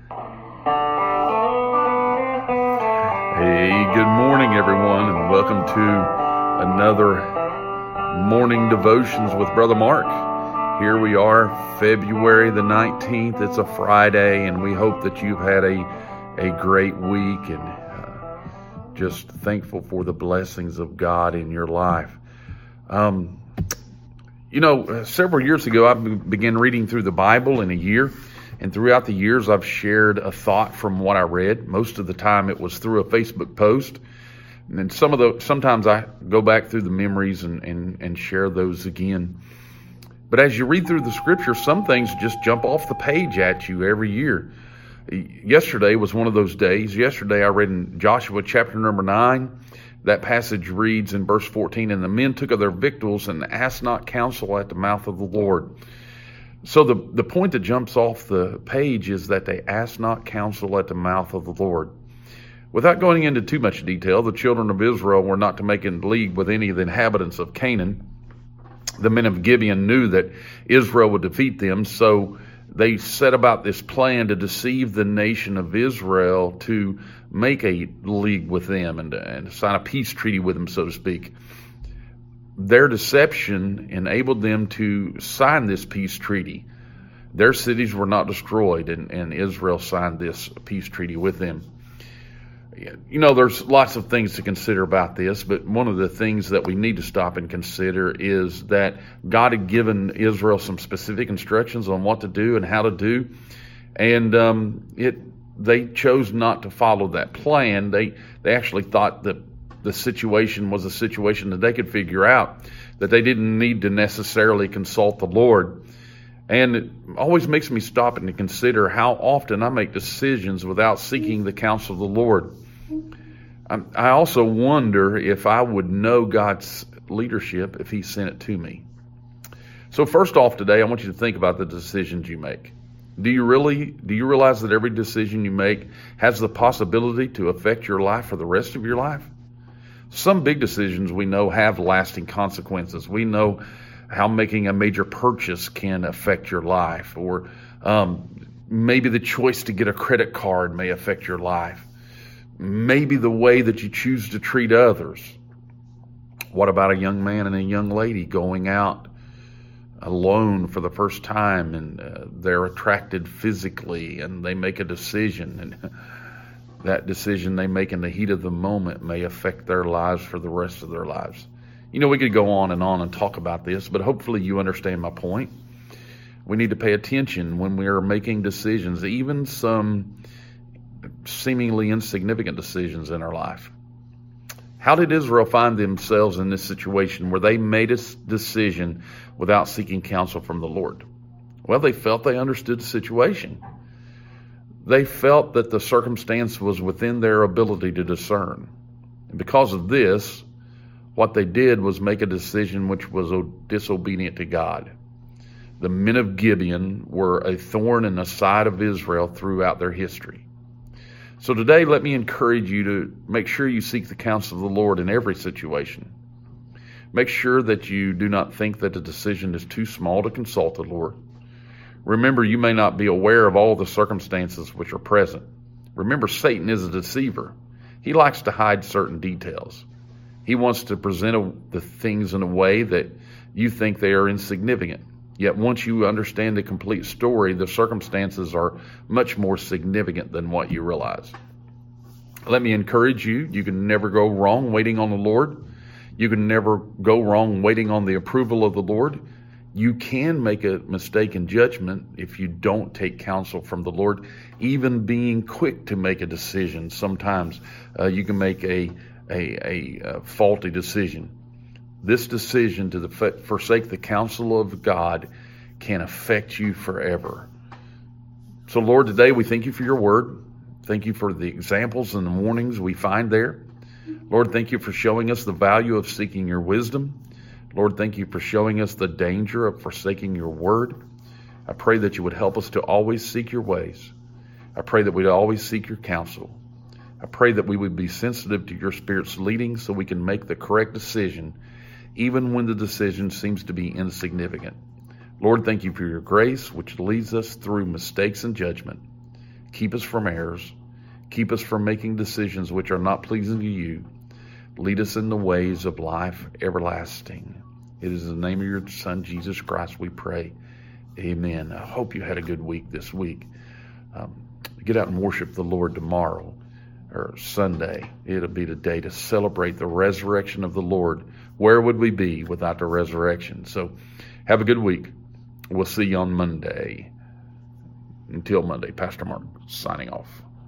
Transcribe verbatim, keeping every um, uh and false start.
Hey, good morning, everyone, and welcome to another Morning Devotions with Brother Mark. Here we are, February the nineteenth. It's a Friday, and we hope that you've had a, a great week and uh, just thankful for the blessings of God in your life. Um, you know, several years ago, I began reading through the Bible in a year. And throughout the years, I've shared a thought from what I read. Most of the time, it was through a Facebook post. And then some of the sometimes I go back through the memories and, and, and share those again. But as you read through the scripture, some things just jump off the page at you every year. Yesterday was one of those days. Yesterday, I read in Joshua chapter number nine. That passage reads in verse fourteen, "And the men took of their victuals and asked not counsel at the mouth of the Lord." So the, the point that jumps off the page is that they asked not counsel at the mouth of the Lord. Without going into too much detail, the children of Israel were not to make in league with any of the inhabitants of Canaan. The men of Gibeon knew that Israel would defeat them, so they set about this plan to deceive the nation of Israel to make a league with them and, and sign a peace treaty with them, so to speak. Their deception enabled them to sign this peace treaty. Their cities were not destroyed, and, and Israel signed this peace treaty with them. You know, there's lots of things to consider about this, but one of the things that we need to stop and consider is that God had given Israel some specific instructions on what to do and how to do, and um, it they chose not to follow that plan. They they actually thought that the situation was a situation that they could figure out, that they didn't need to necessarily consult the Lord. And it always makes me stop and to consider how often I make decisions without seeking the counsel of the Lord. I also wonder if I would know God's leadership if He sent it to me. So first off today, I want you to think about the decisions you make. Do you really, do you realize that every decision you make has the possibility to affect your life for the rest of your life? Some big decisions we know have lasting consequences. We know how making a major purchase can affect your life, or um, maybe the choice to get a credit card may affect your life. Maybe the way that you choose to treat others. What about a young man and a young lady going out alone for the first time, and uh, they're attracted physically and they make a decision, and that decision they make in the heat of the moment may affect their lives for the rest of their lives. You know, we could go on and on and talk about this, but hopefully you understand my point. We need to pay attention when we are making decisions, even some seemingly insignificant decisions in our life. How did Israel find themselves in this situation where they made a decision without seeking counsel from the Lord? Well, they felt they understood the situation. They felt that the circumstance was within their ability to discern. And because of this, what they did was make a decision which was disobedient to God. The men of Gibeon were a thorn in the side of Israel throughout their history. So today, let me encourage you to make sure you seek the counsel of the Lord in every situation. Make sure that you do not think that the decision is too small to consult the Lord. Remember, you may not be aware of all the circumstances which are present. Remember, Satan is a deceiver. He likes to hide certain details. He wants to present a, the things in a way that you think they are insignificant. Yet once you understand the complete story, the circumstances are much more significant than what you realize. Let me encourage you, you can never go wrong waiting on the Lord. You can never go wrong waiting on the approval of the Lord. You can make a mistake in judgment if you don't take counsel from the Lord. Even being quick to make a decision, sometimes uh, you can make a, a, a, a faulty decision. This decision to the, forsake the counsel of God can affect you forever. So Lord, today we thank you for your word. Thank you for the examples and the warnings we find there. Lord, thank you for showing us the value of seeking your wisdom. Lord, thank you for showing us the danger of forsaking your word. I pray that you would help us to always seek your ways. I pray that we'd always seek your counsel. I pray that we would be sensitive to your Spirit's leading so we can make the correct decision, even when the decision seems to be insignificant. Lord, thank you for your grace, which leads us through mistakes and judgment. Keep us from errors. Keep us from making decisions which are not pleasing to you. Lead us in the ways of life everlasting. It is in the name of your Son, Jesus Christ, we pray. Amen. I hope you had a good week this week. Um, get out and worship the Lord tomorrow or Sunday. It'll be the day to celebrate the resurrection of the Lord. Where would we be without the resurrection? So have a good week. We'll see you on Monday. Until Monday, Pastor Mark signing off.